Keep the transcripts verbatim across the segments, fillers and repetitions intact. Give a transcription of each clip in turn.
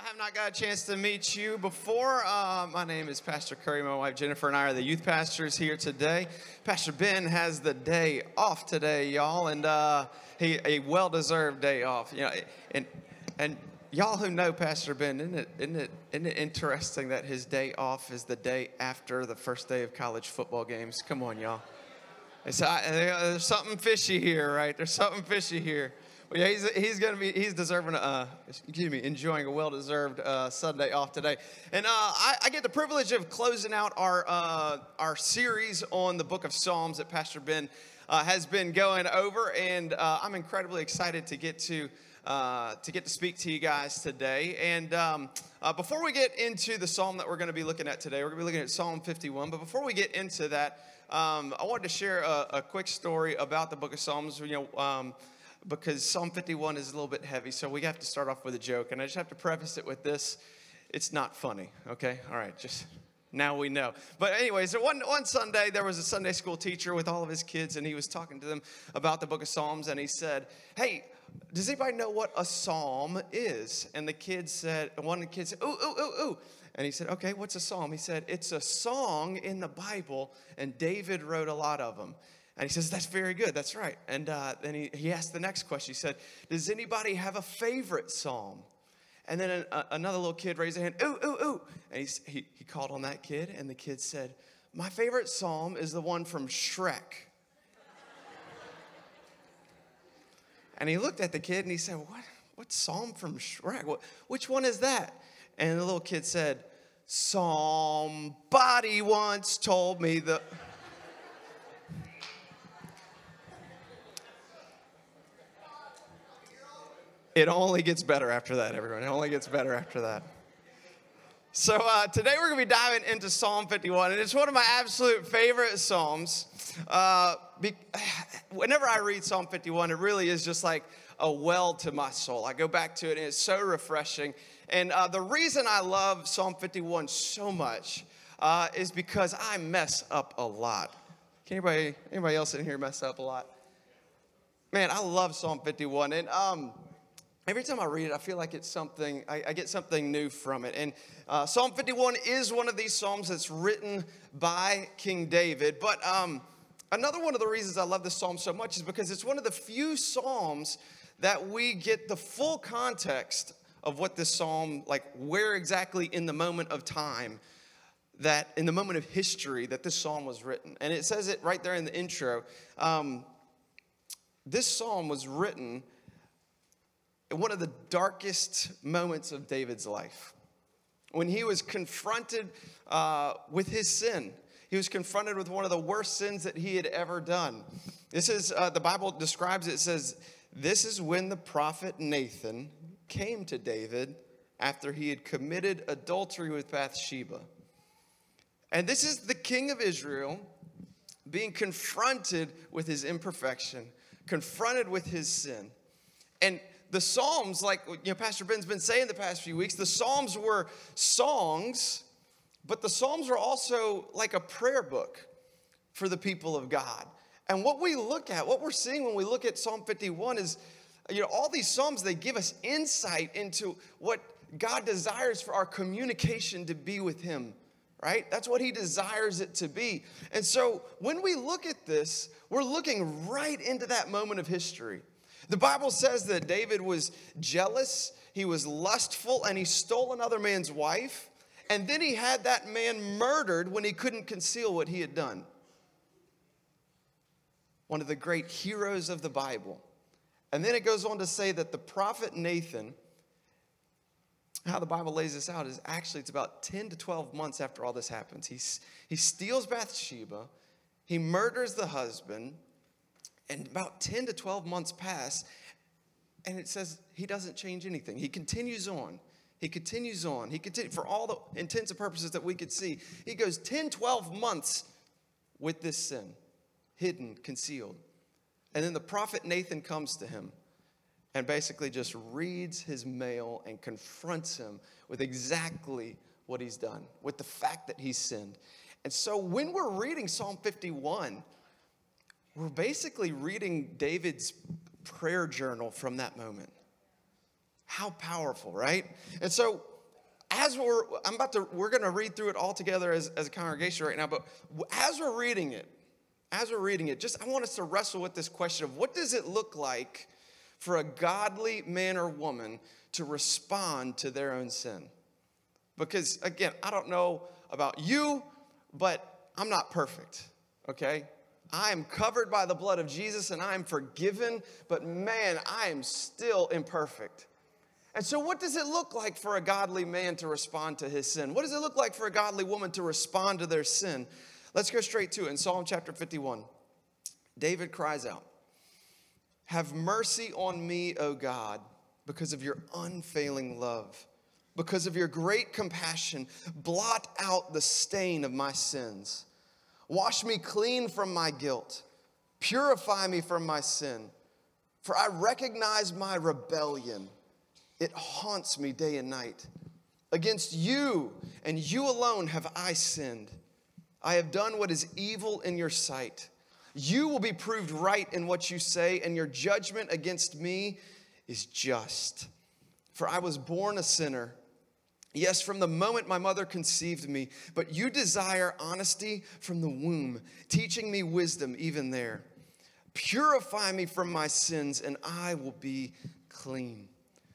I have not got a chance to meet you before. Uh, my name is Pastor Curry. My wife Jennifer and I are the youth pastors here today. Pastor Ben has the day off today, y'all, and uh, he a well-deserved day off. You know, and and y'all who know Pastor Ben, isn't it isn't it isn't it interesting that his day off is the day after the first day of college football games? Come on, y'all. It's, uh, there's something fishy here, right? There's something fishy here. Well, yeah, he's he's gonna be he's deserving uh excuse me enjoying a well-deserved uh, Sunday off today, and uh, I, I get the privilege of closing out our uh, our series on the Book of Psalms that Pastor Ben uh, has been going over, and uh, I'm incredibly excited to get to uh, to get to speak to you guys today. And um, uh, before we get into the psalm that we're going to be looking at today, we're going to be looking at Psalm fifty-one. But before we get into that, um, I wanted to share a, a quick story about the Book of Psalms. You know. Um, because Psalm fifty-one is a little bit heavy, so we have to start off with a joke. And I just have to preface it with this. It's not funny, okay? All right, just now we know. But anyway, so one, one Sunday, there was a Sunday school teacher with all of his kids, and he was talking to them about the book of Psalms, and he said, hey, does anybody know what a psalm is? And the kids said, one of the kids said, ooh, ooh, ooh, ooh. And he said, okay, what's a psalm? He said, it's a song in the Bible, and David wrote a lot of them. And he says, that's very good. That's right. And uh, then he, he asked the next question. He said, does anybody have a favorite psalm? And then a, a, another little kid raised a hand. Ooh, ooh, ooh. And he, he, he called on that kid. And the kid said, my favorite psalm is the one from Shrek. And he looked at the kid and he said, what, what psalm from Shrek? What, which one is that? And the little kid said, somebody once told me the... It only gets better after that, everyone. It only gets better after that. So uh, today we're going to be diving into Psalm fifty-one, and it's one of my absolute favorite psalms. Uh, be, whenever I read Psalm fifty-one, it really is just like a well to my soul. I go back to it, and it's so refreshing. And uh, the reason I love Psalm fifty-one so much uh, is because I mess up a lot. Can anybody, anybody else in here mess up a lot? Man, I love Psalm fifty-one, and um. Every time I read it, I feel like it's something, I, I get something new from it. And uh, Psalm fifty-one is one of these psalms that's written by King David. But um, another one of the reasons I love this psalm so much is because it's one of the few psalms that we get the full context of what this psalm, like where exactly in the moment of time, that in the moment of history that this psalm was written. And it says it right there in the intro. Um, this psalm was written one of the darkest moments of David's life, when he was confronted uh, with his sin. He was confronted with one of the worst sins that he had ever done. This is, uh, the Bible describes it, it says, this is when the prophet Nathan came to David after he had committed adultery with Bathsheba. And this is the king of Israel being confronted with his imperfection, confronted with his sin. And the Psalms, like you know, Pastor Ben's been saying the past few weeks, the Psalms were songs, but the Psalms were also like a prayer book for the people of God. And what we look at, what we're seeing when we look at Psalm fifty-one is, you know, all these Psalms, they give us insight into what God desires for our communication to be with Him, right? That's what He desires it to be. And so when we look at this, we're looking right into that moment of history. The Bible says that David was jealous, he was lustful, and he stole another man's wife. And then he had that man murdered when he couldn't conceal what he had done. One of the great heroes of the Bible. And then it goes on to say that the prophet Nathan, how the Bible lays this out is actually it's about ten to twelve months after all this happens. He, he steals Bathsheba, he murders the husband, and about ten to twelve months pass, and it says he doesn't change anything. He continues on. He continues on. He continues, for all the intents and purposes that we could see, he goes ten, twelve months with this sin, hidden, concealed. And then the prophet Nathan comes to him and basically just reads his mail and confronts him with exactly what he's done, with the fact that he's sinned. And so when we're reading Psalm fifty-one, we're basically reading David's prayer journal from that moment. How powerful, right? And so as we're, I'm about to, we're going to read through it all together as, as a congregation right now, but as we're reading it, as we're reading it, just I want us to wrestle with this question of what does it look like for a godly man or woman to respond to their own sin? Because, again, I don't know about you, but I'm not perfect, okay? I am covered by the blood of Jesus, and I am forgiven, but man, I am still imperfect. And so what does it look like for a godly man to respond to his sin? What does it look like for a godly woman to respond to their sin? Let's go straight to it. In Psalm chapter fifty-one, David cries out, "Have mercy on me, O God, because of your unfailing love. Because of your great compassion, blot out the stain of my sins. Wash me clean from my guilt. Purify me from my sin. For I recognize my rebellion. It haunts me day and night. Against you and you alone have I sinned. I have done what is evil in your sight. You will be proved right in what you say, and your judgment against me is just. For I was born a sinner. Yes, from the moment my mother conceived me, but you desire honesty from the womb, teaching me wisdom even there. Purify me from my sins, and I will be clean.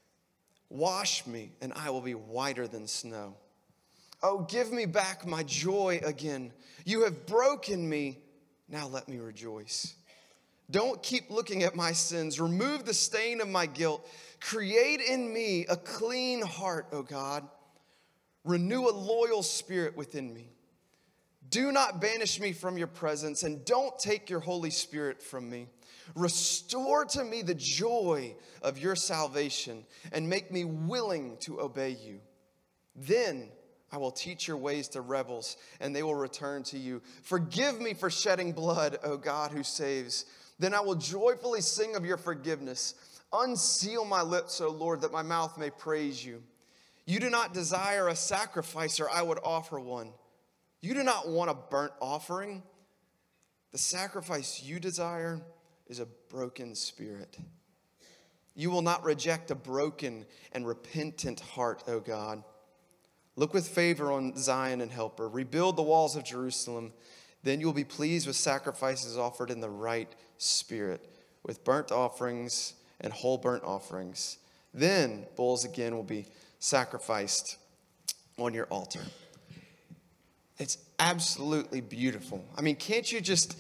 Wash me, and I will be whiter than snow. Oh, give me back my joy again. You have broken me, now let me rejoice. Don't keep looking at my sins. Remove the stain of my guilt. Create in me a clean heart, O God. Renew a loyal spirit within me. Do not banish me from your presence, and don't take your Holy Spirit from me. Restore to me the joy of your salvation, and make me willing to obey you. Then I will teach your ways to rebels, and they will return to you. Forgive me for shedding blood, O God who saves. Then I will joyfully sing of your forgiveness. Unseal my lips, O Lord, that my mouth may praise you. You do not desire a sacrifice, or I would offer one. You do not want a burnt offering. The sacrifice you desire is a broken spirit. You will not reject a broken and repentant heart, O God. Look with favor on Zion and help her. Rebuild the walls of Jerusalem. Then you will be pleased with sacrifices offered in the right spirit, with burnt offerings and whole burnt offerings. Then bulls again will be sacrificed on your altar. It's absolutely beautiful. I mean, can't you just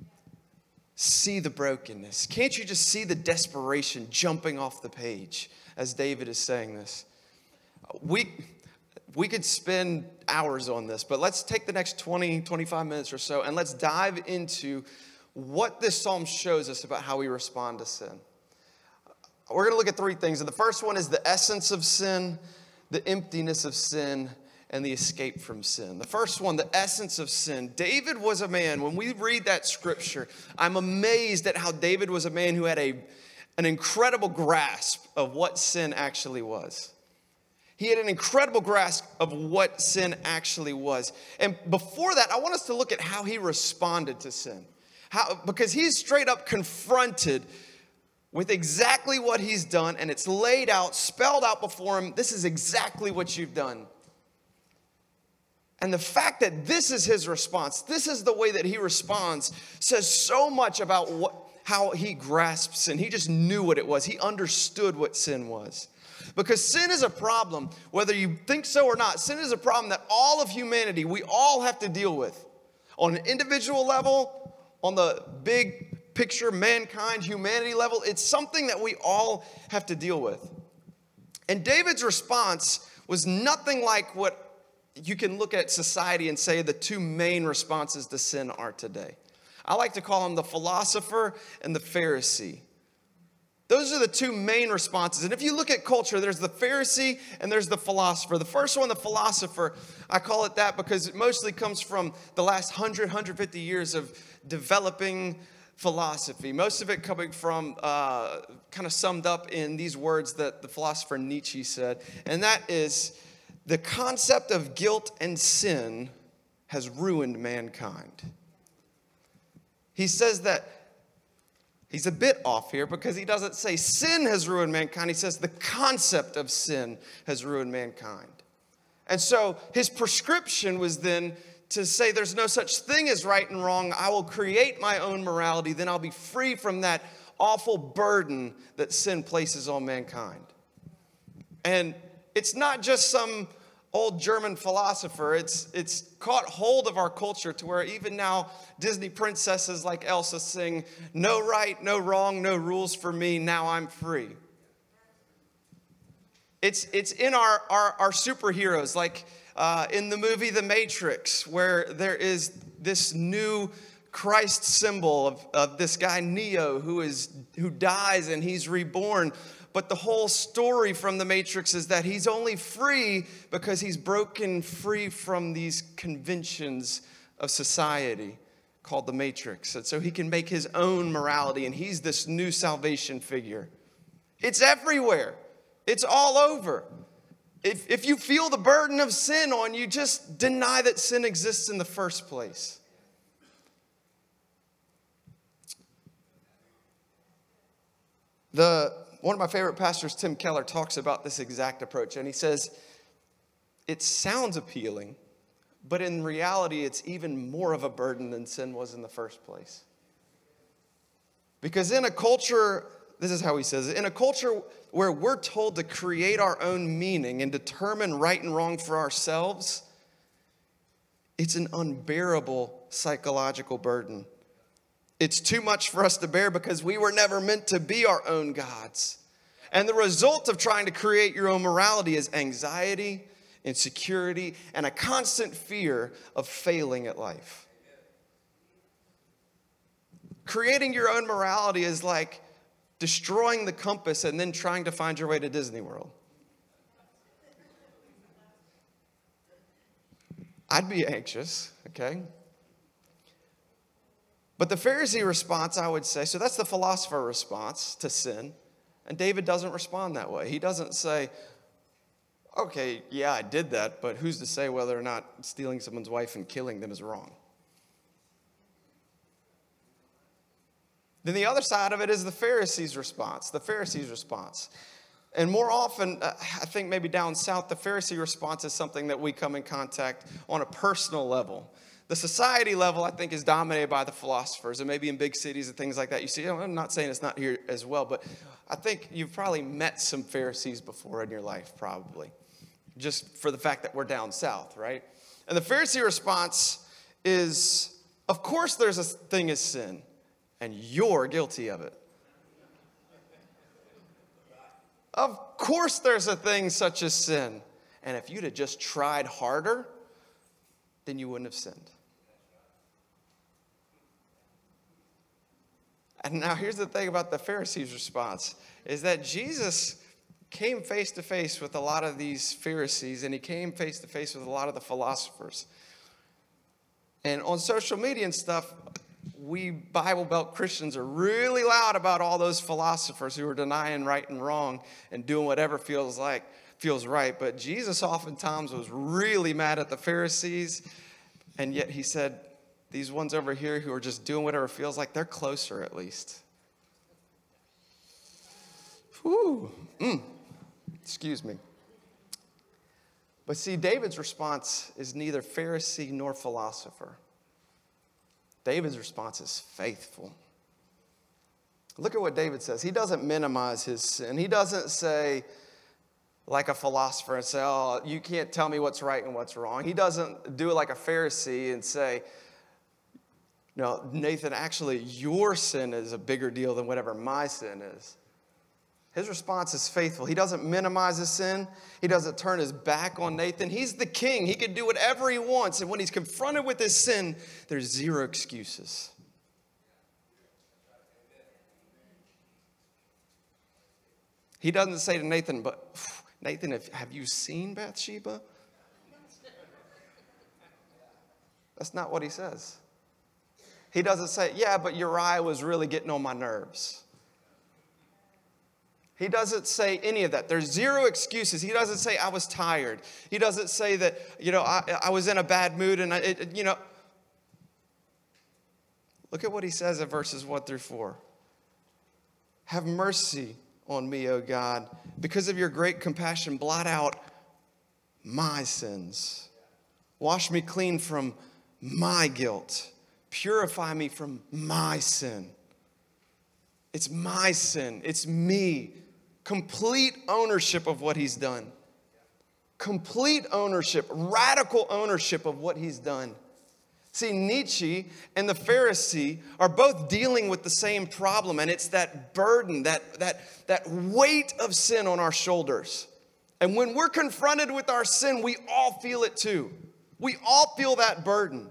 see the brokenness? Can't you just see the desperation jumping off the page as David is saying this? We, we could spend hours on this, but let's take the next twenty, twenty-five minutes or so, and let's dive into what this psalm shows us about how we respond to sin. We're going to look at three things. And the first one is the essence of sin, the emptiness of sin, and the escape from sin. The first one, the essence of sin. David was a man, when we read that scripture, I'm amazed at how David was a man who had a, an incredible grasp of what sin actually was. He had an incredible grasp of what sin actually was. And before that, I want us to look at how he responded to sin. How, because he's straight up confronted with exactly what he's done, and it's laid out, spelled out before him. This is exactly what you've done. And the fact that this is his response, this is the way that he responds, says so much about what, how he grasps sin. He just knew what it was. He understood what sin was. Because sin is a problem, whether you think so or not. Sin is a problem that all of humanity, we all have to deal with. On an individual level, on the big picture, mankind, humanity level, it's something that we all have to deal with. And David's response was nothing like what you can look at society and say the two main responses to sin are today. I like to call them the philosopher and the Pharisee. Those are the two main responses. And if you look at culture, there's the Pharisee and there's the philosopher. The first one, the philosopher, I call it that because it mostly comes from the last one hundred, one hundred fifty years of developing philosophy. Most of it coming from, uh, kind of summed up in these words that the philosopher Nietzsche said. And that is, the concept of guilt and sin has ruined mankind. He says that he's a bit off here because he doesn't say sin has ruined mankind. He says the concept of sin has ruined mankind. And so his prescription was then to say there's no such thing as right and wrong. I will create my own morality. Then I'll be free from that awful burden that sin places on mankind. And it's not just some old German philosopher. It's, it's caught hold of our culture to where even now Disney princesses like Elsa sing, no right, no wrong, no rules for me, now I'm free. It's, it's in our, our, our superheroes, like uh, in the movie The Matrix, where there is this new Christ symbol of, of this guy Neo who is who dies and he's reborn. But the whole story from The Matrix is that he's only free because he's broken free from these conventions of society called the Matrix. And so he can make his own morality, and he's this new salvation figure. It's everywhere. It's all over. If, if you feel the burden of sin on you, just deny that sin exists in the first place. The, one of my favorite pastors, Tim Keller, talks about this exact approach. And he says, it sounds appealing, but in reality, it's even more of a burden than sin was in the first place. Because in a culture, this is how he says it, in a culture where we're told to create our own meaning and determine right and wrong for ourselves, it's an unbearable psychological burden. It's too much for us to bear because we were never meant to be our own gods. And the result of trying to create your own morality is anxiety, insecurity, and a constant fear of failing at life. Creating your own morality is like destroying the compass and then trying to find your way to Disney World. I'd be anxious, okay? But the Pharisee response, I would say, so that's the philosopher response to sin. And David doesn't respond that way. He doesn't say, okay, yeah, I did that, but who's to say whether or not stealing someone's wife and killing them is wrong? Then the other side of it is the Pharisee's response, the Pharisee's response. And more often, uh, I think maybe down south, the Pharisee response is something that we come in contact on a personal level. The society level, I think, is dominated by the philosophers, and maybe in big cities and things like that. You see, I'm not saying it's not here as well, but I think you've probably met some Pharisees before in your life, probably, just for the fact that we're down south, right? And the Pharisee response is, of course there's a thing as sin, and you're guilty of it. Of course there's a thing such as sin, and if you'd have just tried harder, then you wouldn't have sinned. And now here's the thing about the Pharisees' response, is that Jesus came face to face with a lot of these Pharisees, and he came face to face with a lot of the philosophers. And on social media and stuff, we Bible Belt Christians are really loud about all those philosophers who are denying right and wrong and doing whatever feels like feels right. But Jesus oftentimes was really mad at the Pharisees, and yet he said, these ones over here who are just doing whatever feels like, they're closer at least. Whew. Mm. Excuse me. But see, David's response is neither Pharisee nor philosopher. David's response is faithful. Look at what David says. He doesn't minimize his sin. He doesn't say, like a philosopher, and say, oh, you can't tell me what's right and what's wrong. He doesn't do it like a Pharisee and say, no, Nathan, actually, your sin is a bigger deal than whatever my sin is. His response is faithful. He doesn't minimize his sin. He doesn't turn his back on Nathan. He's the king. He can do whatever he wants. And when he's confronted with his sin, there's zero excuses. He doesn't say to Nathan, but Nathan, have you seen Bathsheba? That's not what he says. He doesn't say, yeah, but Uriah was really getting on my nerves. He doesn't say any of that. There's zero excuses. He doesn't say, I was tired. He doesn't say that, you know, I, I was in a bad mood and, I, it, you know. Look at what he says in verses one through four. Have mercy on me, O God. Because of your great compassion, blot out my sins. Wash me clean from my guilt. Purify me from my sin. It's my sin. It's me. Complete ownership of what he's done. Complete ownership, radical ownership of what he's done. See, Nietzsche and the Pharisee are both dealing with the same problem, and it's that burden, that, that, that weight of sin on our shoulders. And when we're confronted with our sin, we all feel it too. We all feel that burden.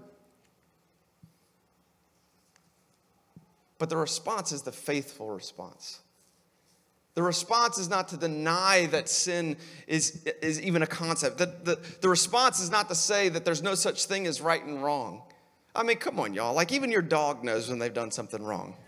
But the response is the faithful response. The response is not to deny that sin is, is even a concept. The, the, the response is not to say that there's no such thing as right and wrong. I mean, come on, y'all. Like, even your dog knows when they've done something wrong.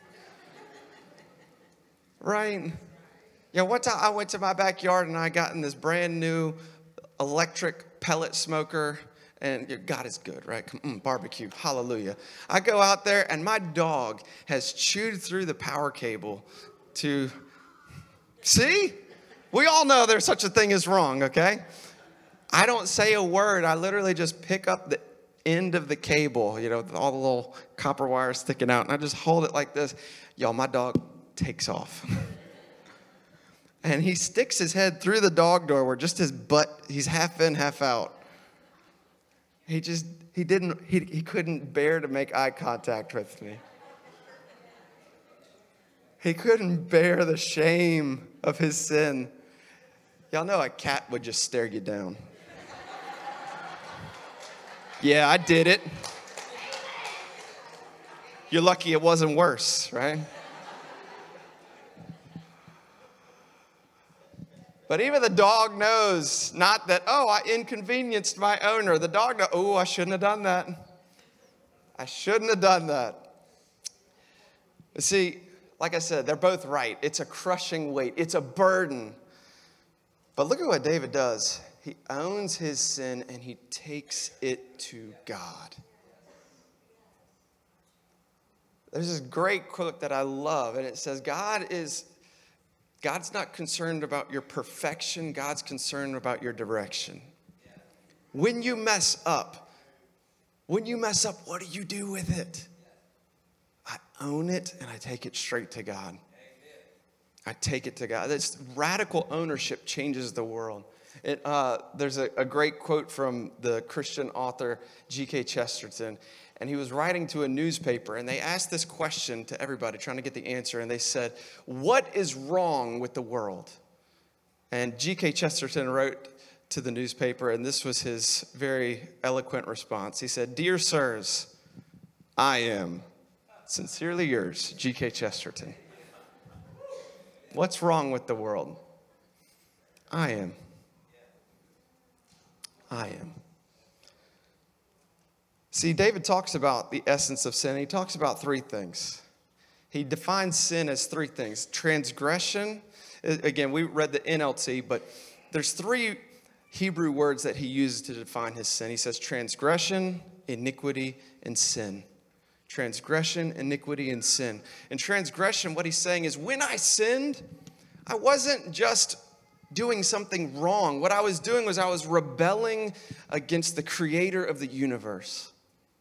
Right? Yeah, one time I went to my backyard and I got in this brand new electric pellet smoker. And God is good, right? Mm, barbecue, hallelujah. I go out there and my dog has chewed through the power cable to, see? We all know there's such a thing as wrong, okay? I don't say a word. I literally just pick up the end of the cable, you know, all the little copper wires sticking out, and I just hold it like this. Y'all, my dog takes off. And he sticks his head through the dog door where just his butt, he's half in, half out. He just, he didn't, he, he couldn't bear to make eye contact with me. He couldn't bear the shame of his sin. Y'all know a cat would just stare you down. Yeah, I did it. You're lucky it wasn't worse, right? But even the dog knows, not that, oh, I inconvenienced my owner. The dog knows, oh, I shouldn't have done that. I shouldn't have done that. But see, like I said, they're both right. It's a crushing weight. It's a burden. But look at what David does. He owns his sin and he takes it to God. There's this great quote that I love, and it says, God is... God's not concerned about your perfection. God's concerned about your direction. When you mess up, when you mess up, what do you do with it? I own it and I take it straight to God. I take it to God. This radical ownership changes the world. It, uh, there's a, a great quote from the Christian author G K Chesterton. And he was writing to a newspaper, and they asked this question to everybody, trying to get the answer. And they said, what is wrong with the world? And G K Chesterton wrote to the newspaper, and this was his very eloquent response. He said, Dear sirs, I am sincerely yours, G K Chesterton. What's wrong with the world? I am. I am. See, David talks about the essence of sin. He talks about three things. He defines sin as three things. Transgression, again, we read the N L T, but there's three Hebrew words that he uses to define his sin. He says transgression, iniquity, and sin. Transgression, iniquity, and sin. And transgression, what he's saying is, when I sinned, I wasn't just doing something wrong. What I was doing was I was rebelling against the creator of the universe.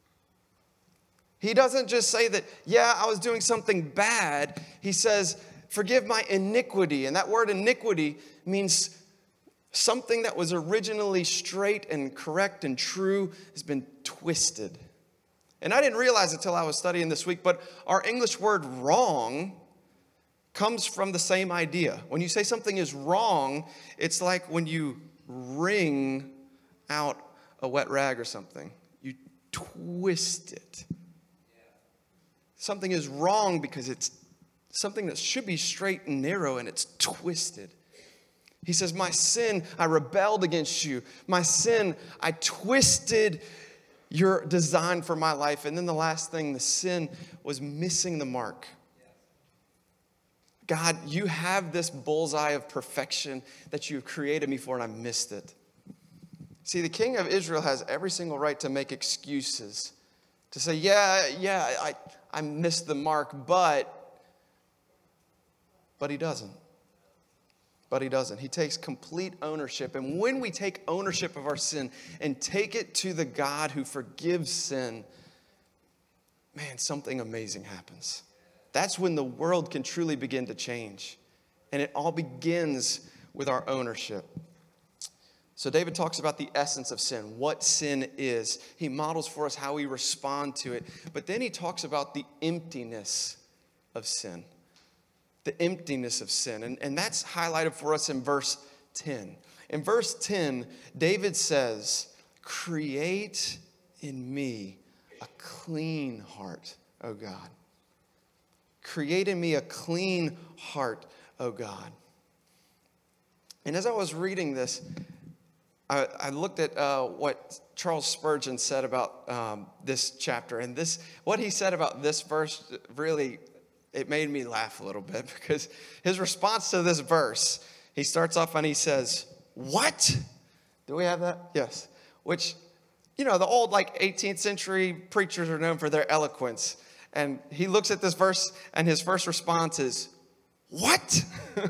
He doesn't just say that, yeah, I was doing something bad. He says, forgive my iniquity. And that word iniquity means something that was originally straight and correct and true has been twisted. And I didn't realize it until I was studying this week, but our English word wrong comes from the same idea. When you say something is wrong, it's like when you wring out a wet rag or something. You twist it. Something is wrong because it's something that should be straight and narrow, and it's twisted. He says, my sin, I rebelled against you. My sin, I twisted your design for my life. And then the last thing, the sin was missing the mark. God, you have this bullseye of perfection that you've created me for, and I missed it. See, the king of Israel has every single right to make excuses, to say, yeah, yeah, I, I missed the mark, but, but he doesn't. But he doesn't. He takes complete ownership. And when we take ownership of our sin and take it to the God who forgives sin, man, something amazing happens. That's when the world can truly begin to change. And it all begins with our ownership. So David talks about the essence of sin, what sin is. He models for us how we respond to it. But then he talks about the emptiness of sin. The emptiness of sin. And, and that's highlighted for us in verse ten. In verse ten, David says, "Create in me a clean heart, O God. Create in me a clean heart, O God." And as I was reading this, I, I looked at uh, what Charles Spurgeon said about um, this chapter. And this, what he said about this verse really, it made me laugh a little bit, because his response to this verse, he starts off and he says, "What?" Do we have that? Yes. Which, you know, the old like eighteenth century preachers are known for their eloquence. And he looks at this verse and his first response is, "What?"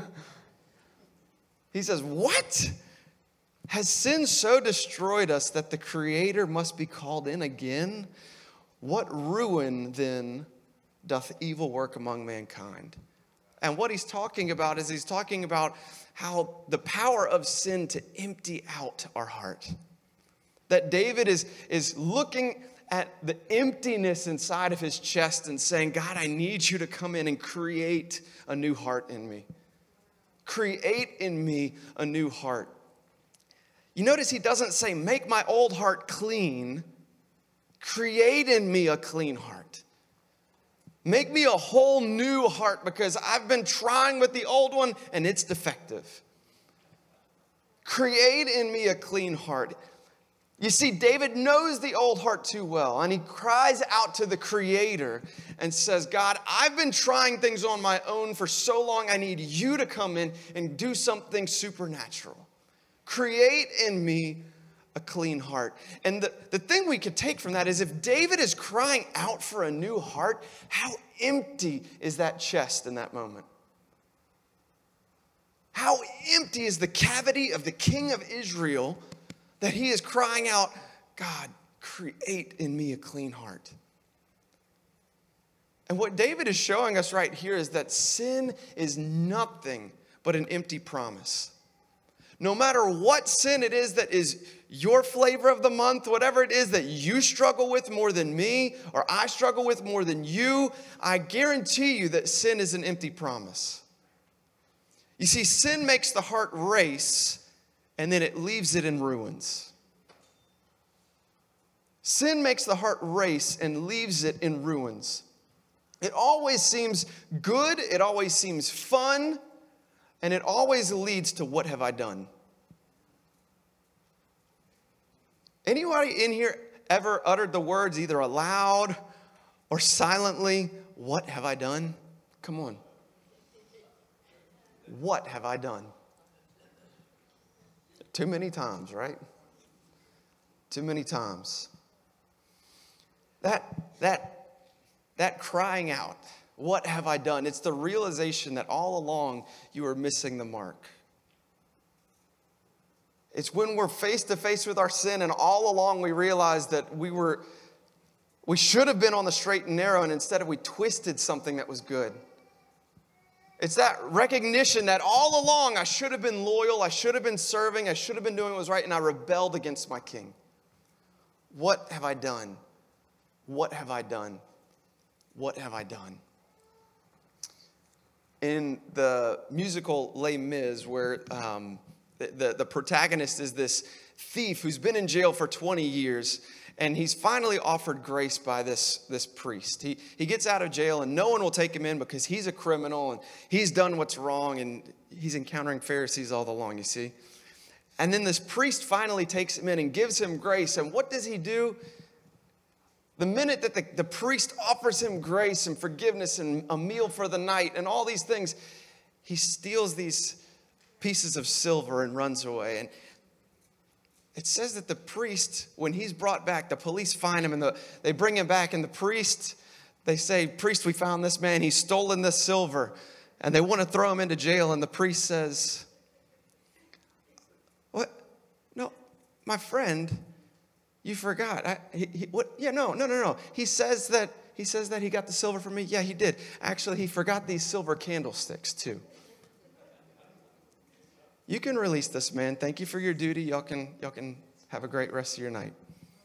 He says, "What? Has sin so destroyed us that the Creator must be called in again? What ruin then doth evil work among mankind?" And what he's talking about is he's talking about how the power of sin to empty out our heart. That David is, is looking at the emptiness inside of his chest and saying, "God, I need you to come in and create a new heart in me. Create in me a new heart." You notice he doesn't say, "Make my old heart clean." Create in me a clean heart. Make me a whole new heart, because I've been trying with the old one and it's defective. Create in me a clean heart. You see, David knows the old heart too well, and he cries out to the Creator and says, "God, I've been trying things on my own for so long. I need you to come in and do something supernatural. Create in me a clean heart." And the, the thing we could take from that is, if David is crying out for a new heart, how empty is that chest in that moment? How empty is the cavity of the king of Israel that he is crying out, "God, create in me a clean heart." And what David is showing us right here is that sin is nothing but an empty promise. No matter what sin it is that is your flavor of the month, whatever it is that you struggle with more than me, or I struggle with more than you, I guarantee you that sin is an empty promise. You see, sin makes the heart race, and then it leaves it in ruins. Sin makes the heart race and leaves it in ruins. It always seems good, it always seems fun, and it always leads to, "What have I done?" Anybody in here ever uttered the words either aloud or silently, "What have I done?" Come on. What have I done? Too many times, right? Too many times. That, that, that crying out, "What have I done?" It's the realization that all along you are missing the mark. It's when we're face to face with our sin and all along we realize that we were, we should have been on the straight and narrow, and instead of we twisted something that was good. It's that recognition that all along I should have been loyal, I should have been serving, I should have been doing what was right, and I rebelled against my king. What have I done? What have I done? What have I done? In the musical Les Mis, where um, the, the, the protagonist is this thief who's been in jail for twenty years, and he's finally offered grace by this, this priest. He, he gets out of jail, and no one will take him in because he's a criminal, and he's done what's wrong, and he's encountering Pharisees all along, you see. And then this priest finally takes him in and gives him grace, and what does he do? The minute that the, the priest offers him grace and forgiveness and a meal for the night and all these things, he steals these pieces of silver and runs away. And it says that the priest, when he's brought back, the police find him and the, they bring him back. And the priest, they say, "Priest, we found this man. He's stolen this silver." And they want to throw him into jail. And the priest says, my friend, you forgot. I, he, he, what? Yeah, no, no, no, no. He says that he says that he got the silver from me. Yeah, he did. Actually, he forgot these silver candlesticks too. You can release this man. Thank you for your duty. Y'all can, y'all can have a great rest of your night.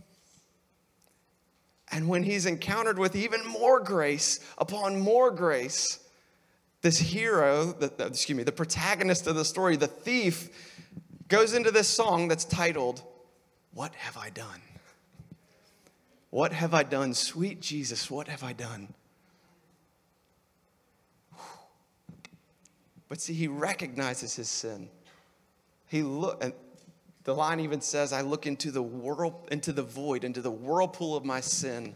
And when he's encountered with even more grace upon more grace, this hero, the, the, excuse me, the protagonist of the story, the thief, goes into this song that's titled, "What Have I Done?" What have I done? Sweet Jesus, what have I done? But see, he recognizes his sin. He look, and the line even says, I look into the world, into the void, into the whirlpool of my sin.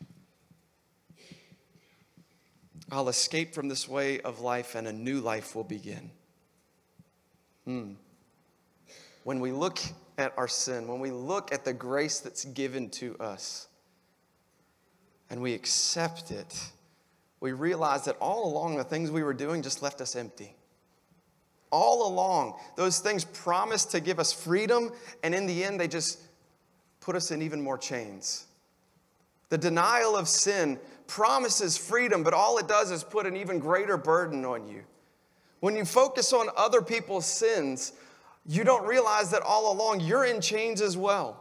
I'll escape from this way of life and a new life will begin. Hmm. When we look at our sin, when we look at the grace that's given to us, and we accept it, we realize that all along the things we were doing just left us empty. All along, those things promised to give us freedom, and in the end, they just put us in even more chains. The denial of sin promises freedom, but all it does is put an even greater burden on you. When you focus on other people's sins, you don't realize that all along you're in chains as well.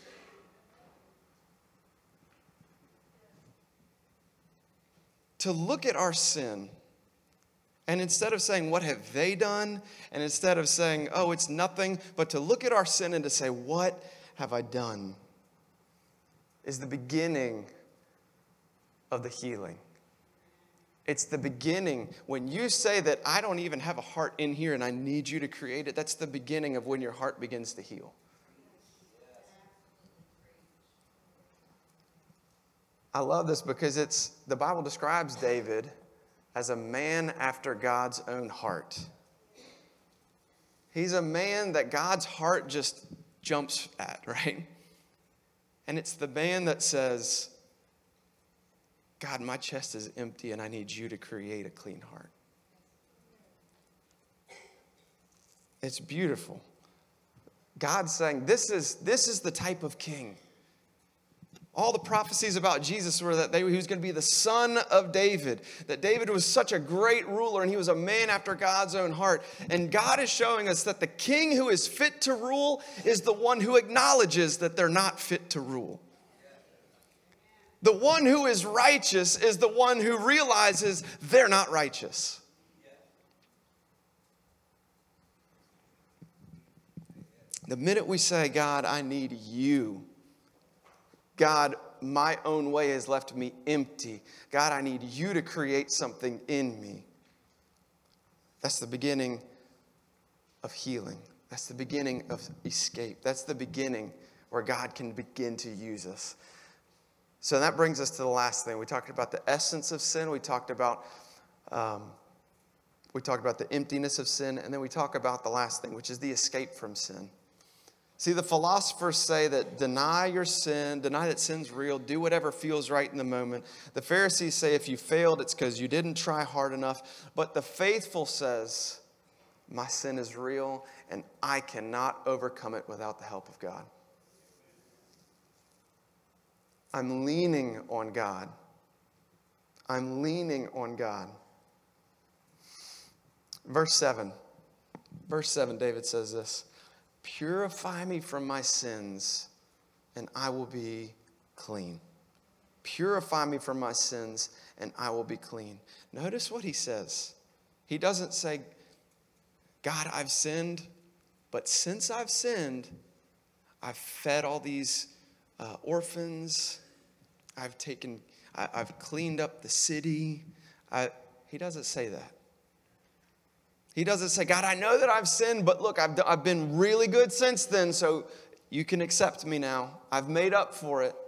To look at our sin, and instead of saying, what have they done? And instead of saying, oh, it's nothing, but to look at our sin and to say, what have I done? Is the beginning of the healing. It's the beginning. When you say that I don't even have a heart in here and I need you to create it, that's the beginning of when your heart begins to heal. I love this because it's the Bible describes David as a man after God's own heart. He's a man that God's heart just jumps at, right? And it's the man that says, God, my chest is empty and I need you to create a clean heart. It's beautiful. God's saying, this is, this is the type of king. All the prophecies about Jesus were that they, he was going to be the son of David, that David was such a great ruler and he was a man after God's own heart. And God is showing us that the king who is fit to rule is the one who acknowledges that they're not fit to rule. The one who is righteous is the one who realizes they're not righteous. The minute we say, God, I need you. God, my own way has left me empty. God, I need you to create something in me. That's the beginning of healing. That's the beginning of escape. That's the beginning where God can begin to use us. So that brings us to the last thing. We talked about the essence of sin. We talked about um, we talked about the emptiness of sin. And then we talk about the last thing, which is the escape from sin. See, the philosophers say that deny your sin, deny that sin's real, do whatever feels right in the moment. The Pharisees say if you failed, it's because you didn't try hard enough. But the faithful says, my sin is real and I cannot overcome it without the help of God. I'm leaning on God. I'm leaning on God. Verse seven. Verse seven, David says this. Purify me from my sins, and I will be clean. Purify me from my sins, and I will be clean. Notice what he says. He doesn't say, God, I've sinned, but since I've sinned, I've fed all these uh, orphans. I've taken, I, I've cleaned up the city. I, he doesn't say that. He doesn't say, God, I know that I've sinned, but look, I've, I've been really good since then, so you can accept me now. I've made up for it.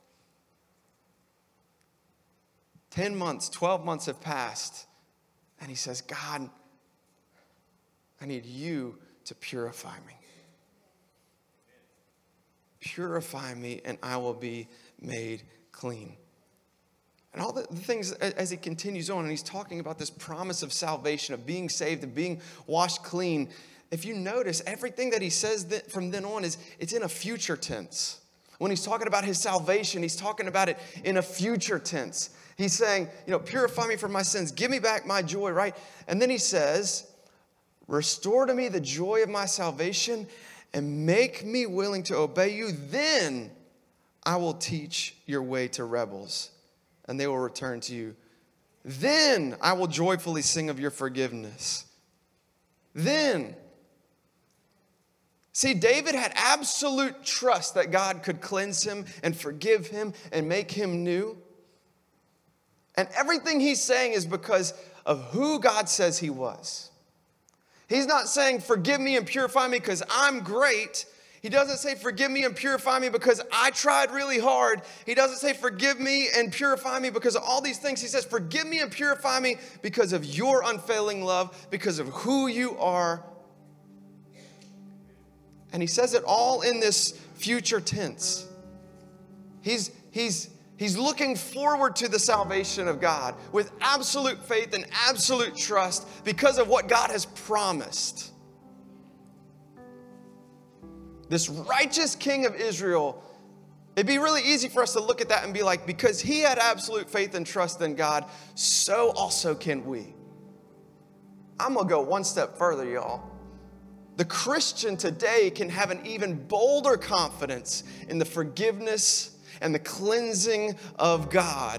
Ten months, twelve months have passed, and he says, God, I need you to purify me. Purify me, and I will be made clean. And all the things as he continues on, and he's talking about this promise of salvation, of being saved and being washed clean. if you notice, everything that he says that from then on is it's in a future tense. When he's talking about his salvation, he's talking about it in a future tense. He's saying, you know, purify me from my sins. Give me back my joy, right? And then he says, restore to me the joy of my salvation and make me willing to obey you. Then I will teach your way to rebels and they will return to you. Then I will joyfully sing of your forgiveness. Then. See, David had absolute trust that God could cleanse him and forgive him and make him new. And everything he's saying is because of who God says he was. He's not saying, forgive me and purify me because I'm great. He doesn't say, forgive me and purify me because I tried really hard. He doesn't say, forgive me and purify me because of all these things. He says, forgive me and purify me because of your unfailing love, because of who you are. And he says it all in this future tense. He's, he's, he's looking forward to the salvation of God with absolute faith and absolute trust because of what God has promised. This righteous king of Israel, it'd be really easy for us to look at that and be like, because he had absolute faith and trust in God, so also can we. I'm going to go one step further, y'all. The Christian today can have an even bolder confidence in the forgiveness and the cleansing of God.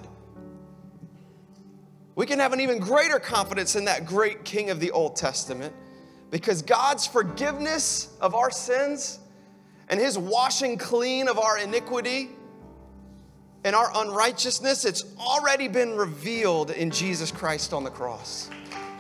We can have an even greater confidence in that great king of the Old Testament because God's forgiveness of our sins and his washing clean of our iniquity and our unrighteousness, it's already been revealed in Jesus Christ on the cross.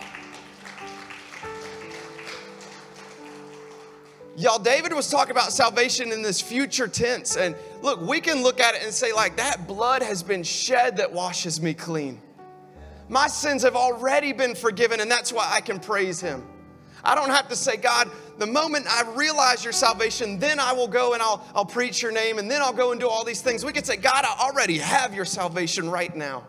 Y'all, David was talking about salvation in this future tense. And look, we can look at it and say, like, that blood has been shed that washes me clean. My sins have already been forgiven, and that's why I can praise him. I don't have to say, God, the moment I realize your salvation, then I will go and I'll, I'll preach your name, and then I'll go and do all these things. We can say, God, I already have your salvation right now.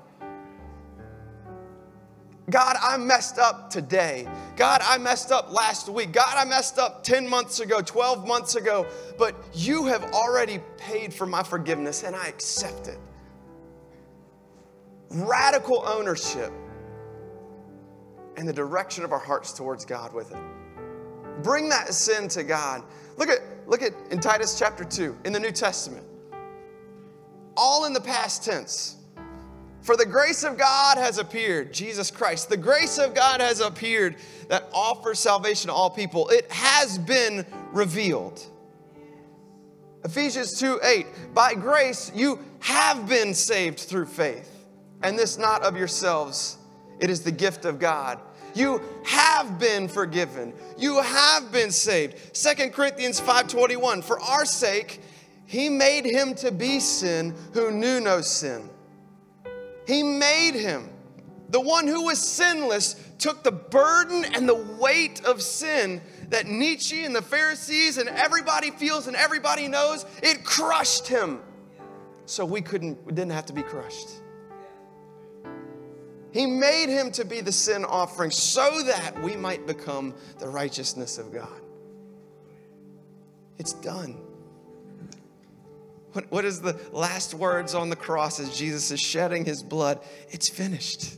God, I messed up today. God, I messed up last week. God, I messed up ten months ago, twelve months ago. But you have already paid for my forgiveness, and I accept it. Radical ownership and the direction of our hearts towards God with it. Bring that sin to God. Look at, look at in Titus chapter two, in the New Testament. All in the past tense. For the grace of God has appeared, Jesus Christ. The grace of God has appeared that offers salvation to all people. It has been revealed. Ephesians two eight, by grace you have been saved through faith, and this not of yourselves. It is the gift of God. You have been forgiven. You have been saved. Second Corinthians five twenty-one, for our sake he made him to be sin who knew no sin. He made him. The one who was sinless took the burden and the weight of sin that Nietzsche and the Pharisees and everybody feels and everybody knows. It crushed him. So we couldn't, we didn't have to be crushed. He made him to be the sin offering so that we might become the righteousness of God. It's done. What, what is the last words on the cross as Jesus is shedding his blood? It's finished.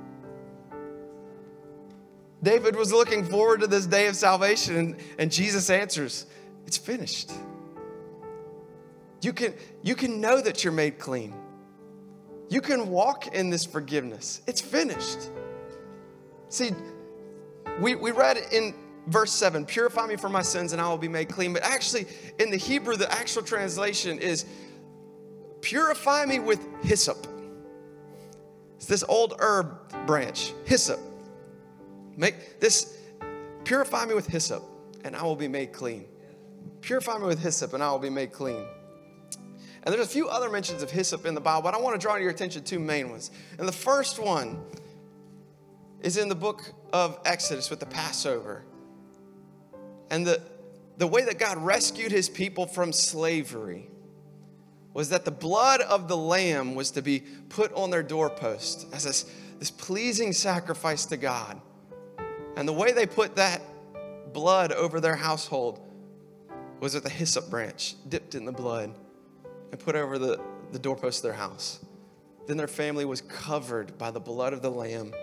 David was looking forward to this day of salvation, and, and Jesus answers, it's finished. You can, you can know that you're made clean. You can walk in this forgiveness. It's finished. See, we, we read in verse seven, purify me from my sins and I will be made clean. But actually, in the Hebrew, the actual translation is purify me with hyssop. It's this old herb branch, hyssop. Make this, purify me with hyssop and I will be made clean. Purify me with hyssop and I will be made clean. And there's a few other mentions of hyssop in the Bible, but I want to draw your attention to two main ones. And the first one is in the book of Exodus with the Passover. And the, the way that God rescued his people from slavery was that the blood of the lamb was to be put on their doorpost as this, this pleasing sacrifice to God. And the way they put that blood over their household was with a hyssop branch dipped in the blood and put over the, the doorpost of their house. Then their family was covered by the blood of the Lamb,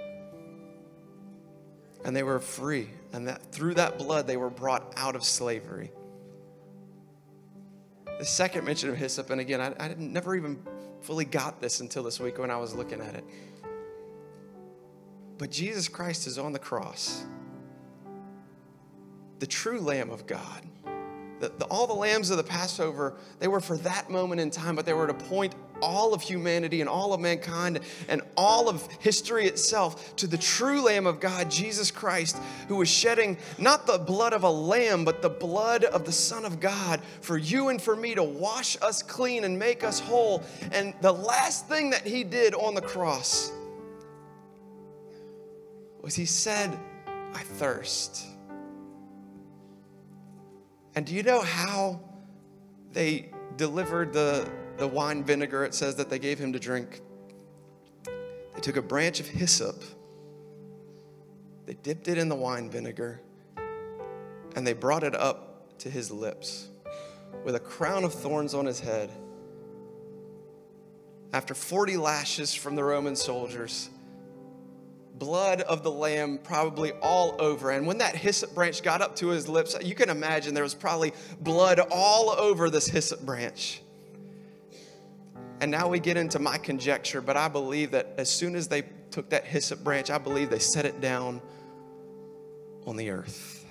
and they were free. And that through that blood, they were brought out of slavery. The second mention of hyssop, and again, I, I never even fully got this until this week when I was looking at it. But Jesus Christ is on the cross, the true Lamb of God. The, the, all the lambs of the Passover, they were for that moment in time, but they were to point all of humanity and all of mankind and all of history itself to the true Lamb of God, Jesus Christ, who was shedding not the blood of a lamb, but the blood of the Son of God for you and for me to wash us clean and make us whole. And the last thing that he did on the cross was he said, I thirst. And do you know how they delivered the, the wine vinegar? It says that they gave him to drink. They took a branch of hyssop, they dipped it in the wine vinegar, and they brought it up to his lips with a crown of thorns on his head. After forty lashes from the Roman soldiers, blood of the Lamb probably all over. And when that hyssop branch got up to his lips, you can imagine there was probably blood all over this hyssop branch. And now we get into my conjecture, but I believe that as soon as they took that hyssop branch, I believe they set it down on the earth.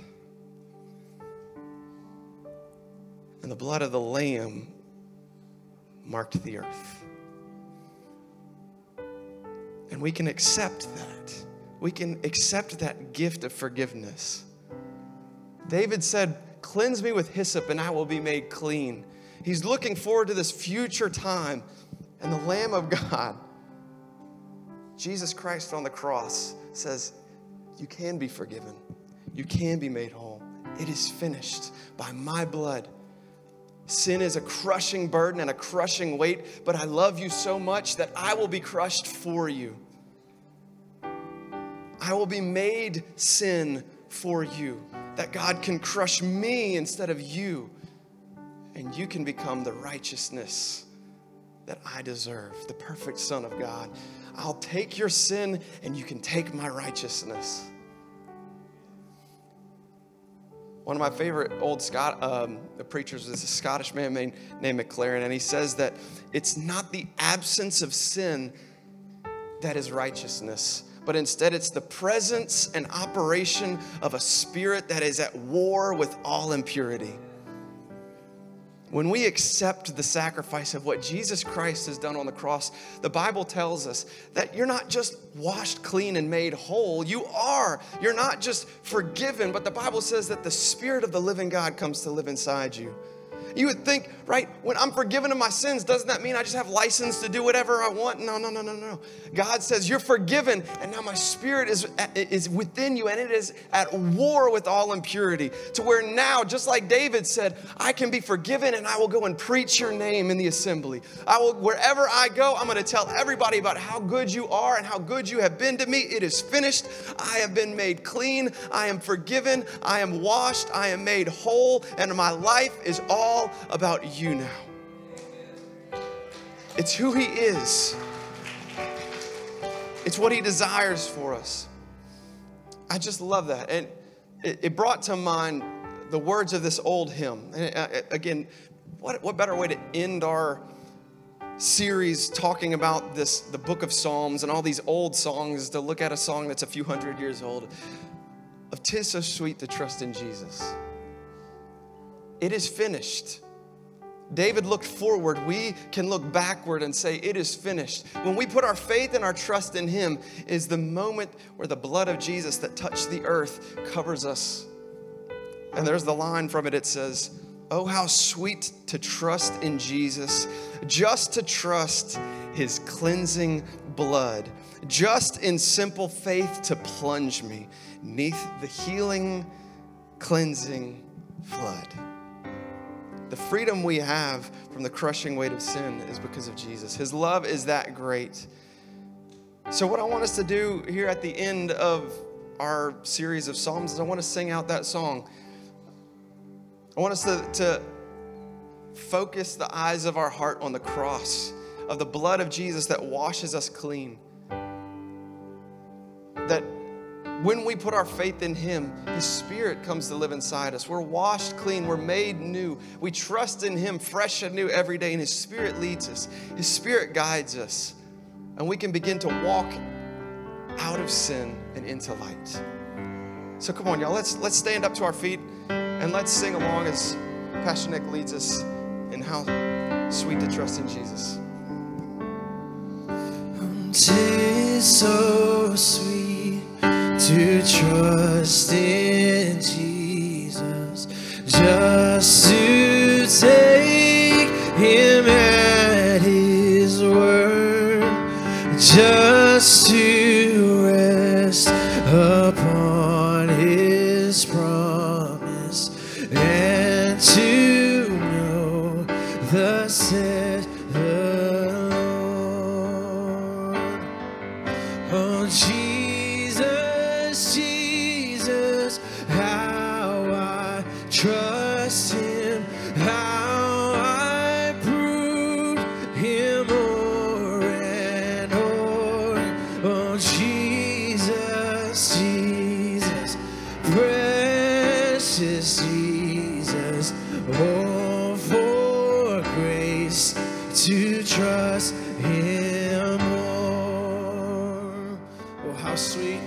And the blood of the Lamb marked the earth. And we can accept that. We can accept that gift of forgiveness. David said, cleanse me with hyssop and I will be made clean. He's looking forward to this future time. And the Lamb of God, Jesus Christ on the cross, says, you can be forgiven. You can be made whole. It is finished by my blood. Sin is a crushing burden and a crushing weight, but I love you so much that I will be crushed for you. I will be made sin for you, that God can crush me instead of you, and you can become the righteousness that I deserve, the perfect Son of God. I'll take your sin and you can take my righteousness. One of my favorite old Scott um, preachers is a Scottish man named, named McLaren, and he says that it's not the absence of sin that is righteousness, but instead it's the presence and operation of a spirit that is at war with all impurity. When we accept the sacrifice of what Jesus Christ has done on the cross, the Bible tells us that you're not just washed clean and made whole. You are. You're not just forgiven, but the Bible says that the Spirit of the living God comes to live inside you. You would think, right, when I'm forgiven of my sins, doesn't that mean I just have license to do whatever I want? No, no, no, no, no. God says you're forgiven, and now my spirit is, is within you, and it is at war with all impurity, to where now, just like David said, I can be forgiven, and I will go and preach your name in the assembly. I will, wherever I go, I'm going to tell everybody about how good you are and how good you have been to me. It is finished. I have been made clean. I am forgiven. I am washed. I am made whole, and my life is all about you now. It's who he is. It's what he desires for us. I just love that. And it, it brought to mind the words of this old hymn. And uh, again, what, what better way to end our series talking about this, the book of Psalms and all these old songs, is to look at a song that's a few hundred years old, of "'Tis so sweet to trust in Jesus." It is finished. David looked forward. We can look backward and say, it is finished. When we put our faith and our trust in him is the moment where the blood of Jesus that touched the earth covers us. And there's the line from it. It says, oh, how sweet to trust in Jesus, just to trust his cleansing blood, just in simple faith to plunge me 'neath the healing, cleansing flood. The freedom we have from the crushing weight of sin is because of Jesus. His love is that great. So what I want us to do here at the end of our series of Psalms is I want to sing out that song. I want us to, to focus the eyes of our heart on the cross, of the blood of Jesus that washes us clean. That when we put our faith in Him, His Spirit comes to live inside us. We're washed clean. We're made new. We trust in Him fresh and new every day, and His Spirit leads us. His Spirit guides us, and we can begin to walk out of sin and into light. So come on, y'all. Let's, let's stand up to our feet, and let's sing along as Pastor Nick leads us in how sweet to trust in Jesus. Tis so sweet to trust in Jesus, just to take Him at His word, just to rest upon His promise, and to know the said the Lord. Oh, Jesus, Jesus, how I trust Him, how I prove Him o'er and o'er. Oh, Jesus, Jesus, precious Jesus, oh, for grace to trust Him more. Oh, how sweet.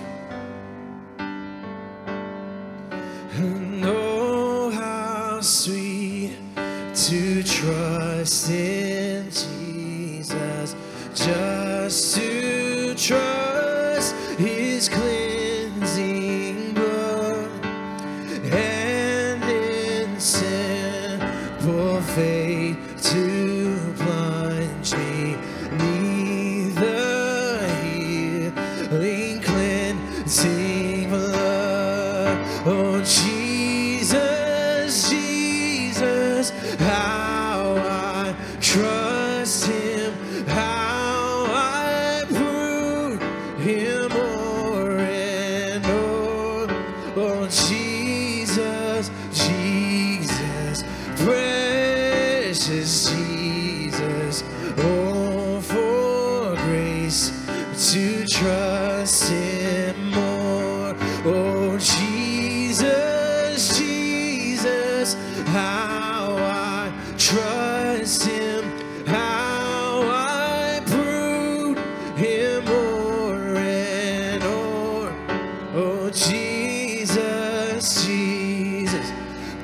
And oh, how sweet to trust in Jesus, just to trust His cleansing blood, and in simple faith to plunge me neath the healing cleansing blood. Oh, Jesus, Jesus, how I trust Him, how I prove Him o'er and o'er. Oh, Jesus, Jesus, precious Jesus, oh, for grace to trust Him more. Oh, Jesus, Jesus, how I trust Him, how I prove Him o'er and o'er. Oh, Jesus, Jesus,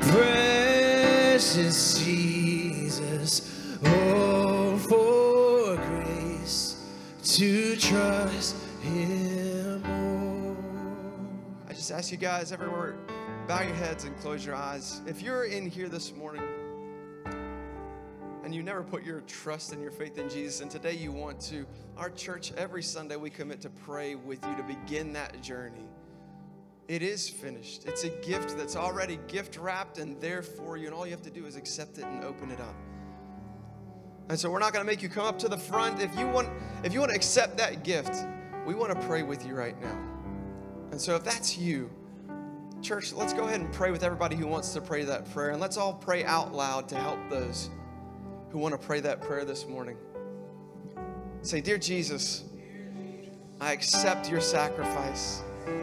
precious Jesus, oh, for grace to trust Him more. I just ask you guys everywhere, bow your heads and close your eyes. If you're in here this morning and you never put your trust and your faith in Jesus, and today you want to, our church, every Sunday we commit to pray with you to begin that journey. It is finished. It's a gift that's already gift wrapped and there for you, and all you have to do is accept it and open it up. And so we're not going to make you come up to the front. If you want, if you want to accept that gift, we want to pray with you right now. And so if that's you, church, let's go ahead and pray with everybody who wants to pray that prayer. And let's all pray out loud to help those who want to pray that prayer this morning. Say, Dear Jesus, I accept your sacrifice.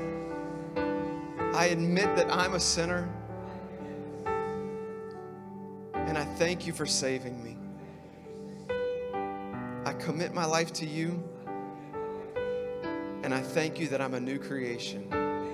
I admit that I'm a sinner. And I thank you for saving me. I commit my life to you. And I thank you that I'm a new creation.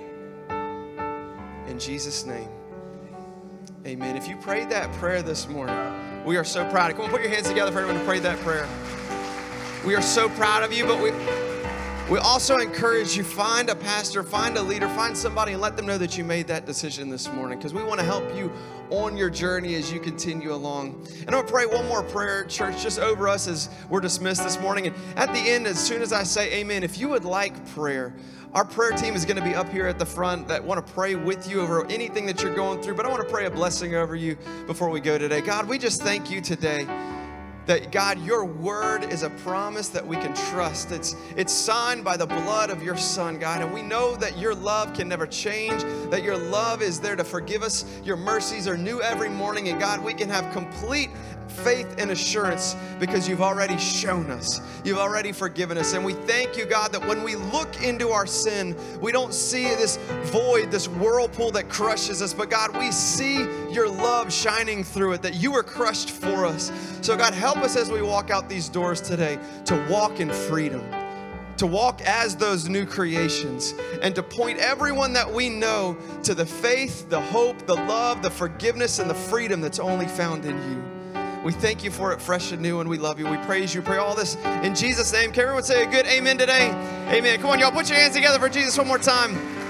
In Jesus' name, amen. If you prayed that prayer this morning, we are so proud. Come on, put your hands together for everyone who prayed that prayer. We are so proud of you, but we, we also encourage you, find a pastor, find a leader, find somebody and let them know that you made that decision this morning, because we want to help you on your journey as you continue along. And I'm going to pray one more prayer, church, just over us as we're dismissed this morning. And at the end, as soon as I say amen, if you would like prayer, our prayer team is going to be up here at the front that want to pray with you over anything that you're going through. But I want to pray a blessing over you before we go today. God, we just thank you today That, God, your word is a promise that we can trust. It's, it's signed by the blood of your Son, God. And we know that your love can never change, that your love is there to forgive us. Your mercies are new every morning. And, God, we can have complete faith and assurance because you've already shown us. You've already forgiven us. And we thank you, God, that when we look into our sin, we don't see this void, this whirlpool that crushes us. But, God, we see your love shining through it, that you were crushed for us. So, God, help us as we walk out these doors today to walk in freedom, to walk as those new creations, and to point everyone that we know to the faith, the hope, the love, the forgiveness, and the freedom that's only found in you. We thank you for it fresh and new, and we love you. We praise you. Pray all this in Jesus' name. Can everyone say a good amen today? Amen. Come on, y'all, put your hands together for Jesus one more time.